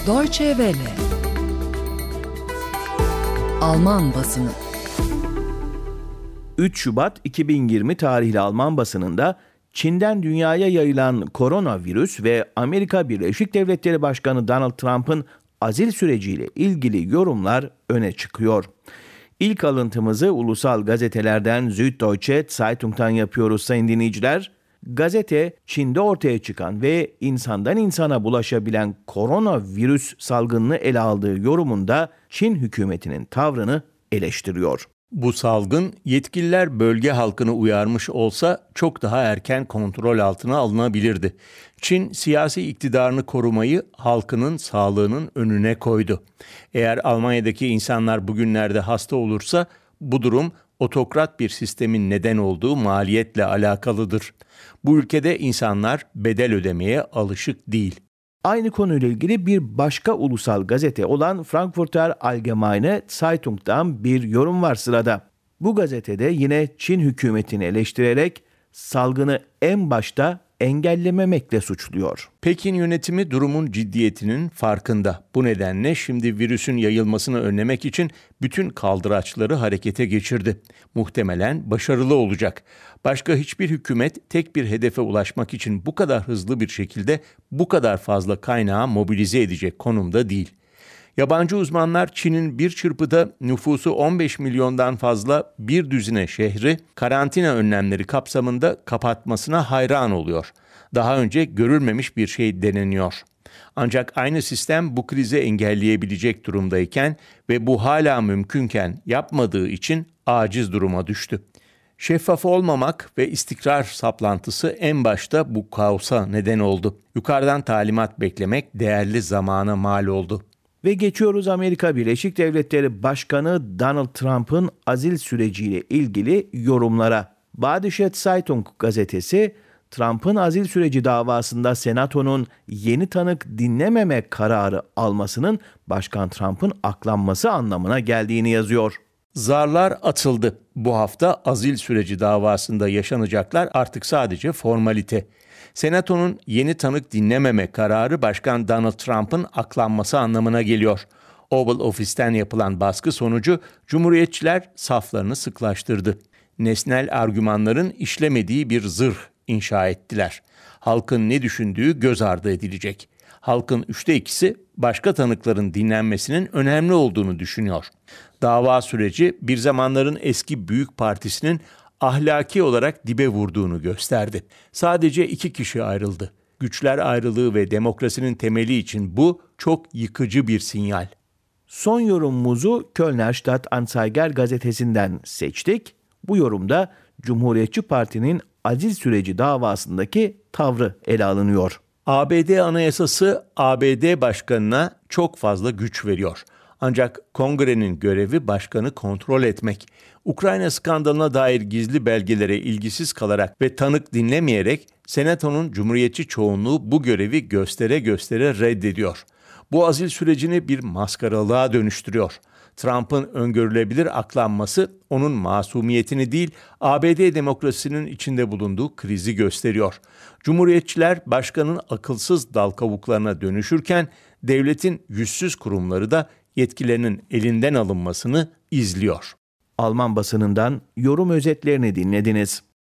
Deutsche Welle. Alman basını. 3 Şubat 2020 tarihli Alman basınında Çin'den dünyaya yayılan koronavirüs ve Amerika Birleşik Devletleri Başkanı Donald Trump'ın azil süreciyle ilgili yorumlar öne çıkıyor. İlk alıntımızı ulusal gazetelerden Süddeutsche Zeitung'tan yapıyoruz sayın dinleyiciler. Gazete, Çin'de ortaya çıkan ve insandan insana bulaşabilen koronavirüs salgınını ele aldığı yorumunda Çin hükümetinin tavrını eleştiriyor. Bu salgın yetkililer bölge halkını uyarmış olsa çok daha erken kontrol altına alınabilirdi. Çin siyasi iktidarını korumayı halkının sağlığının önüne koydu. Eğer Almanya'daki insanlar bugünlerde hasta olursa bu durum otokrat bir sistemin neden olduğu maliyetle alakalıdır. Bu ülkede insanlar bedel ödemeye alışık değil. Aynı konuyla ilgili bir başka ulusal gazete olan Frankfurter Allgemeine Zeitung'dan bir yorum var sırada. Bu gazetede yine Çin hükümetini eleştirerek salgını en başta engellememekle suçluyor. Pekin yönetimi durumun ciddiyetinin farkında. Bu nedenle şimdi virüsün yayılmasını önlemek için bütün kaldıraçları harekete geçirdi. Muhtemelen başarılı olacak. Başka hiçbir hükümet tek bir hedefe ulaşmak için bu kadar hızlı bir şekilde bu kadar fazla kaynağı mobilize edecek konumda değil. Yabancı uzmanlar Çin'in bir çırpıda nüfusu 15 milyondan fazla bir düzine şehri karantina önlemleri kapsamında kapatmasına hayran oluyor. Daha önce görülmemiş bir şey deneniyor. Ancak aynı sistem bu krizi engelleyebilecek durumdayken ve bu hala mümkünken yapmadığı için aciz duruma düştü. Şeffaf olmamak ve istikrar saplantısı en başta bu kaosa neden oldu. Yukarıdan talimat beklemek değerli zamana mal oldu. Ve geçiyoruz Amerika Birleşik Devletleri Başkanı Donald Trump'ın azil süreciyle ilgili yorumlara. Badische Zeitung gazetesi, Trump'ın azil süreci davasında Senato'nun yeni tanık dinlememe kararı almasının Başkan Trump'ın aklanması anlamına geldiğini yazıyor. Zarlar atıldı. Bu hafta azil süreci davasında yaşanacaklar artık sadece formalite. Senato'nun yeni tanık dinlememe kararı Başkan Donald Trump'ın aklanması anlamına geliyor. Oval Office'ten yapılan baskı sonucu Cumhuriyetçiler saflarını sıklaştırdı. Nesnel argümanların işlemediği bir zırh inşa ettiler. Halkın ne düşündüğü göz ardı edilecek. Halkın 2/3'ü başka tanıkların dinlenmesinin önemli olduğunu düşünüyor. Dava süreci bir zamanların eski Büyük Partisi'nin ahlaki olarak dibe vurduğunu gösterdi. Sadece 2 kişi ayrıldı. Güçler ayrılığı ve demokrasinin temeli için bu çok yıkıcı bir sinyal. Son yorumumuzu Kölner Stadtanzeiger gazetesinden seçtik. Bu yorumda Cumhuriyetçi Parti'nin azil süreci davasındaki tavrı ele alınıyor. ABD Anayasası ABD Başkanı'na çok fazla güç veriyor. Ancak Kongre'nin görevi başkanı kontrol etmek. Ukrayna skandalına dair gizli belgelere ilgisiz kalarak ve tanık dinlemeyerek Senato'nun Cumhuriyetçi çoğunluğu bu görevi göstere göstere reddediyor. Bu azil sürecini bir maskaralığa dönüştürüyor. Trump'ın öngörülebilir aklanması onun masumiyetini değil, ABD demokrasisinin içinde bulunduğu krizi gösteriyor. Cumhuriyetçiler başkanın akılsız dal kavuklarına dönüşürken devletin yüzsüz kurumları da yetkilerinin elinden alınmasını izliyor. Alman basınından yorum özetlerini dinlediniz.